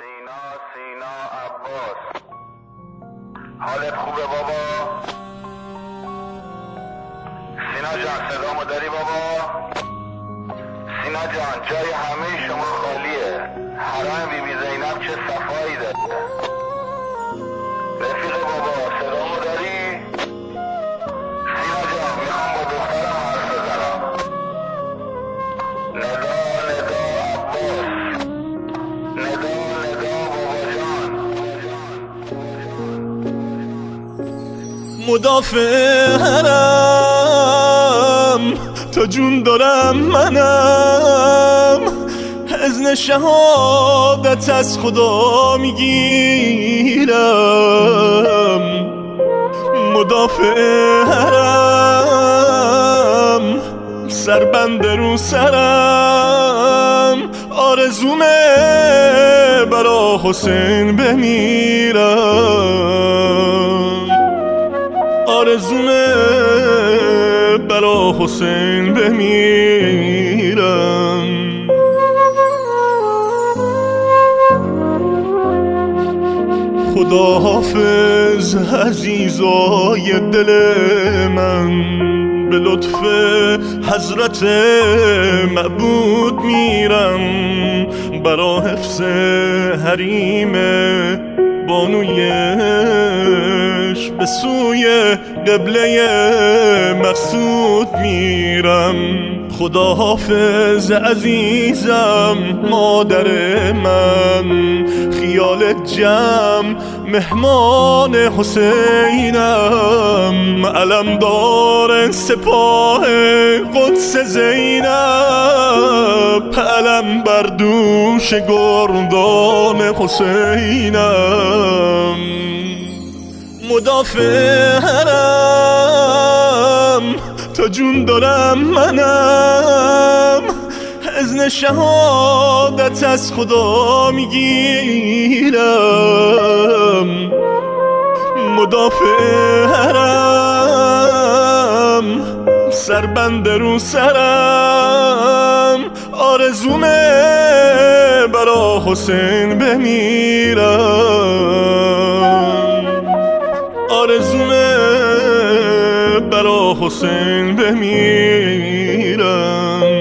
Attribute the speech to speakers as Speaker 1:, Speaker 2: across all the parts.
Speaker 1: سینا عباس، حالت خوبه بابا؟ سینا جان صدامو داری بابا؟ سینا جان جای همه شما خالیه. حرم بی بی زینب چه صفایی داره. رفیق بابا صدامو داری؟ سینا جان میخوام با دخترم حرف بزنم. ندا عباس، ندا بابا جان.
Speaker 2: مدافع حرم تا جون دارم منم، اذن شهادت از خدا میگیرم. مدافع حرم سربند رو سرم، آرزومه برا حسین بمیرم، آرزومه برا حسین بمیرم. خدا حافظ عزیزای دل من، به لطف حضرت معبود میرم. برا حفظ حریم بانویش به سوی قبله مقصود میرم. خدا حافظ عزیزم مادر من، خیال جمع مهمان حسینم. علمدار سپاه قدس زینب، علم بر دوش گردان حسینم. مدافع حرم تا جون دارم منم، اذن شهادت از خدا میگیرم. مدافع حرم سربند رو سرم، آرزومه برا حسین بمیرم، آرزومه برا حسین بمیرم.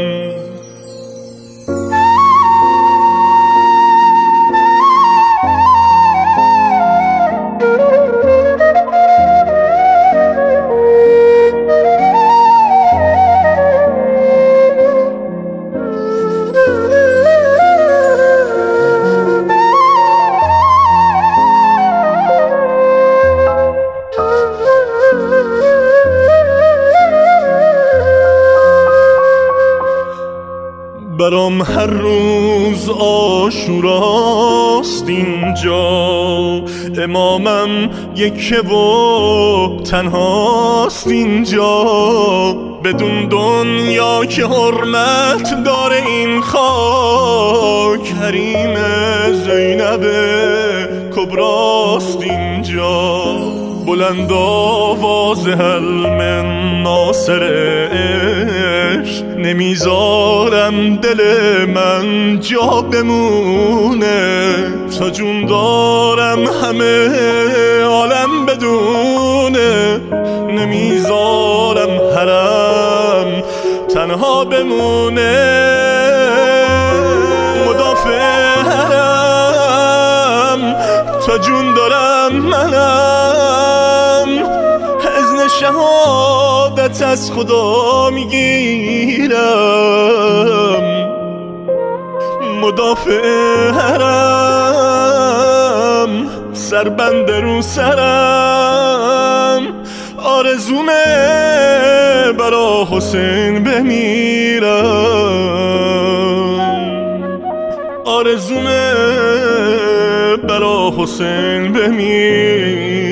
Speaker 2: برام هر روز عاشوراست اینجا، امامم یکه و تنهاست اینجا. بدون دنیا که حرمت داره این خاک، حریم زینب کبراست اینجا. بلند آواز حلم ناصر عشق، نمیذارم دل من جا بمونه. تا جون دارم همه عالم بدونه، نمیذارم حرم تنها بمونه. مدافع حرم تا جون دارم منم، اذن شهادت از خدا میگیرم. مدافع حرم سربند رو سرم، آرزومه برا حسین بمیرم، آرزومه برا حسین بمیرم.